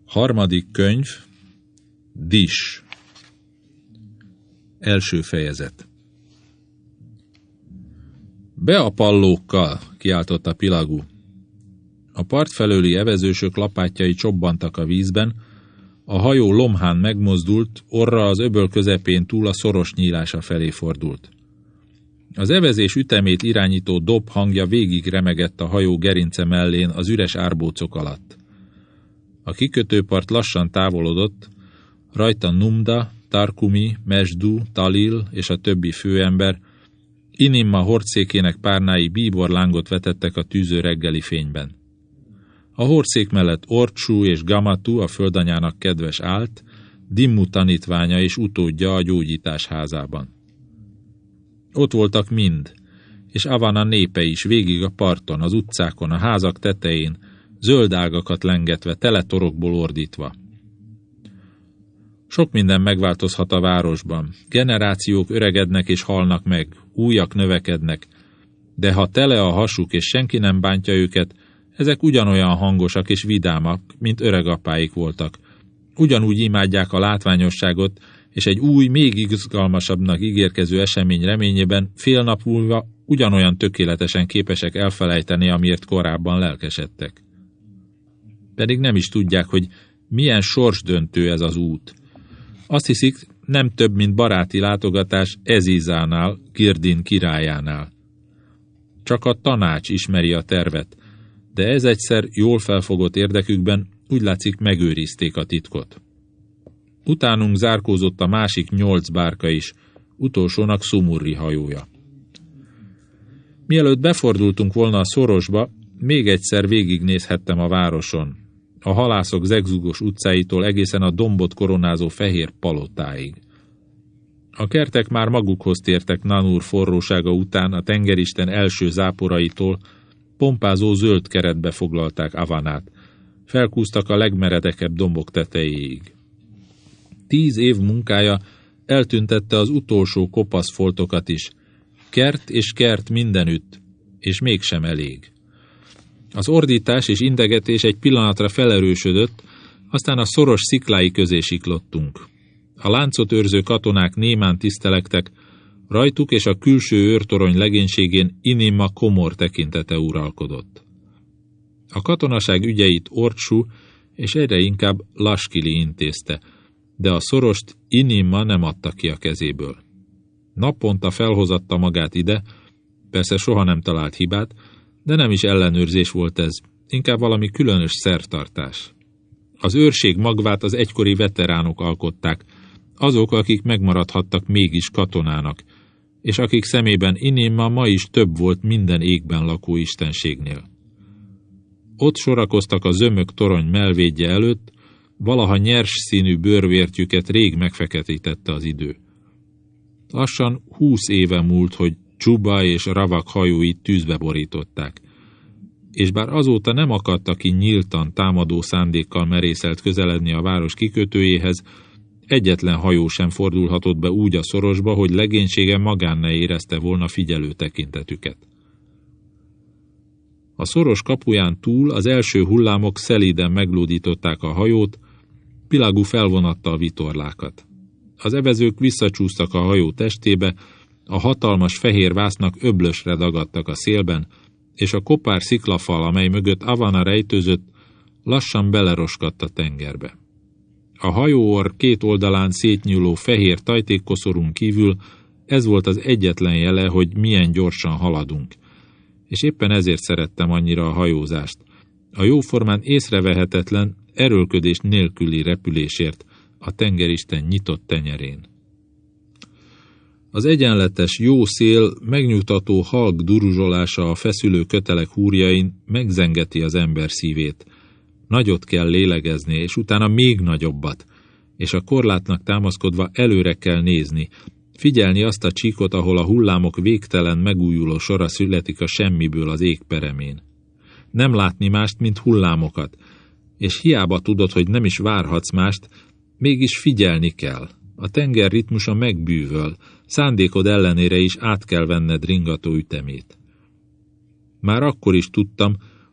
Harmadik könyv, Dis. Első fejezet. Be a pallókkal, kiáltotta Pilagú. A part felőli evezősök lapátjai csobbantak a vízben, a hajó lomhán megmozdult, orra az öböl közepén túl a szoros nyílása felé fordult. Az evezés ütemét irányító dob hangja végig remegett a hajó gerince mellén az üres árbócok alatt. A kikötőpart lassan távolodott, rajta Numda, Tarkumi, Mesdu, Talil és a többi főember, Inimma hordszékének párnái bíborlángot vetettek a tűző reggeli fényben. A hordszék mellett Orcsú és Gamatu, a földanyának kedves állt, Dimmu tanítványa és utódja a gyógyítás házában. Ott voltak mind, és Avana népe is végig a parton, az utcákon, a házak tetején, zöld ágakat lengetve, tele torokból ordítva. Sok minden megváltozhat a városban. Generációk öregednek és halnak meg, újak növekednek, de ha tele a hasuk és senki nem bántja őket, ezek ugyanolyan hangosak és vidámak, mint öregapáik voltak. Ugyanúgy imádják a látványosságot, és egy új, még izgalmasabbnak ígérkező esemény reményében fél nap múlva ugyanolyan tökéletesen képesek elfelejteni, amiért korábban lelkesedtek. Pedig nem is tudják, hogy milyen sorsdöntő ez az út. Azt hiszik, nem több, mint baráti látogatás Ezizánál, Kirdin királyánál. Csak a tanács ismeri a tervet, de ez egyszer jól felfogott érdekükben úgy látszik megőrizték a titkot. Utánunk zárkózott a másik 8 bárka is, utolsónak Szumurri hajója. Mielőtt befordultunk volna a szorosba, még egyszer végignézhettem a városon, a halászok zegzugos utcáitól egészen a dombot koronázó fehér palotáig. A kertek már magukhoz tértek Nanur forrósága után, a tengeristen első záporaitól, pompázó zöld keretbe foglalták Avanát, felkúztak a legmeredekebb dombok tetejéig. 10 év munkája eltüntette az utolsó kopasz foltokat is, kert és kert mindenütt, és mégsem elég. Az ordítás és integetés egy pillanatra felerősödött, aztán a szoros sziklái közé siklottunk. A láncot őrző katonák némán tisztelektek, rajtuk és a külső őrtorony legénységén Inimma komor tekintete uralkodott. A katonaság ügyeit Orcsú és egyre inkább Laskili intézte, de a szorost Inimma nem adta ki a kezéből. Naponta felhozatta magát ide, persze soha nem talált hibát, de nem is ellenőrzés volt ez, inkább valami különös szertartás. Az őrség magvát az egykori veteránok alkották, azok, akik megmaradhattak mégis katonának, és akik szemében Inimma ma is több volt minden égben lakó istenségnél. Ott sorakoztak a zömök torony mellvédje előtt, valaha nyers színű bőrvértjüket rég megfeketítette az idő. Lassan 20 éve múlt, hogy Csuba és Ravak hajóit tűzbe borították, és bár azóta nem akadta ki nyíltan támadó szándékkal merészelt közeledni a város kikötőjéhez, egyetlen hajó sem fordulhatott be úgy a szorosba, hogy legénysége magán ne érezte volna figyelő tekintetüket. A szoros kapuján túl az első hullámok szelíden meglódították a hajót, Pilagú felvonatta a vitorlákat. Az evezők visszacsúsztak a hajó testébe, a hatalmas fehér vásznak öblösre dagadtak a szélben, és a kopár sziklafal, amely mögött Avana rejtőzött, lassan beleroskadt a tengerbe. A hajóorr 2 oldalán szétnyúló fehér tajtékkoszorún kívül ez volt az egyetlen jele, hogy milyen gyorsan haladunk, és éppen ezért szerettem annyira a hajózást, a jóformán észrevehetetlen, erőlködés nélküli repülésért a tengeristen nyitott tenyerén. Az egyenletes, jó szél, megnyugtató halk duruzsolása a feszülő kötelek húrjain megzengeti az ember szívét. Nagyot kell lélegezni, és utána még nagyobbat, és a korlátnak támaszkodva előre kell nézni, figyelni azt a csíkot, ahol a hullámok végtelen megújuló sora születik a semmiből az ég peremén. Nem látni mást, mint hullámokat, és hiába tudod, hogy nem is várhatsz mást, mégis figyelni kell. A tenger ritmusa megbűvöl, szándékod ellenére is át kell venned ringató ütemét. Már akkor is tudtam,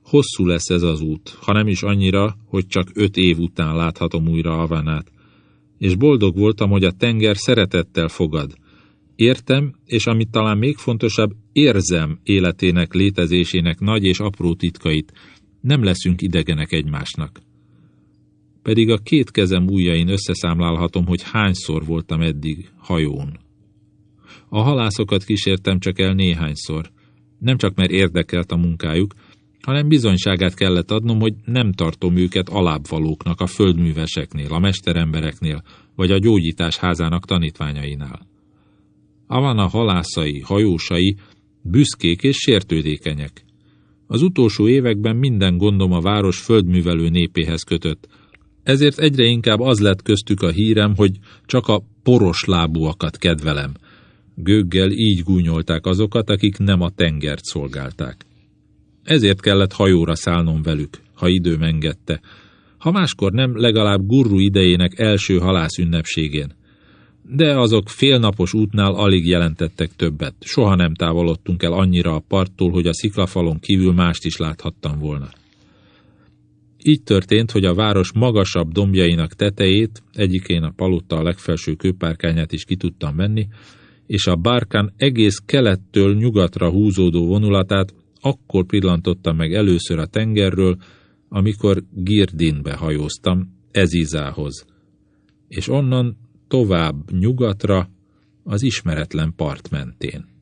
Hosszú lesz ez az út, ha nem is annyira, hogy csak 5 év után láthatom újra Havanát. És boldog voltam, hogy a tenger szeretettel fogad. Értem, és amit talán még fontosabb, érzem életének, létezésének nagy és apró titkait. Nem leszünk idegenek egymásnak. Pedig a 2 kezem ujjain összeszámlálhatom, hogy hányszor voltam eddig hajón. A halászokat kísértem csak el néhányszor. Nem csak mert érdekelt a munkájuk, hanem bizonyságát kellett adnom, hogy nem tartom őket alábbvalóknak a földműveseknél, a mesterembereknél, vagy a gyógyítás házának tanítványainál. Havana halászai, hajósai büszkék és sértődékenyek. Az utolsó években minden gondom a város földművelő népéhez kötött, ezért egyre inkább az lett köztük a hírem, hogy csak a poros lábúakat kedvelem. Gőggel így gúnyolták azokat, akik nem a tengert szolgálták. Ezért kellett hajóra szállnom velük, ha időm engedte, ha máskor nem, legalább Gurru idejének első halászünnepségén. De azok félnapos útnál alig jelentettek többet, soha nem távolodtunk el annyira a parttól, hogy a sziklafalon kívül mást is láthattam volna. Így történt, hogy a város magasabb dombjainak tetejét, egyikén a palota a legfelső kőpárkányát is ki tudtam venni, és a Barkan egész kelettől nyugatra húzódó vonulatát akkor pillantottam meg először a tengerről, amikor Girdinbe hajóztam, Ezizához, és onnan tovább nyugatra az ismeretlen part mentén.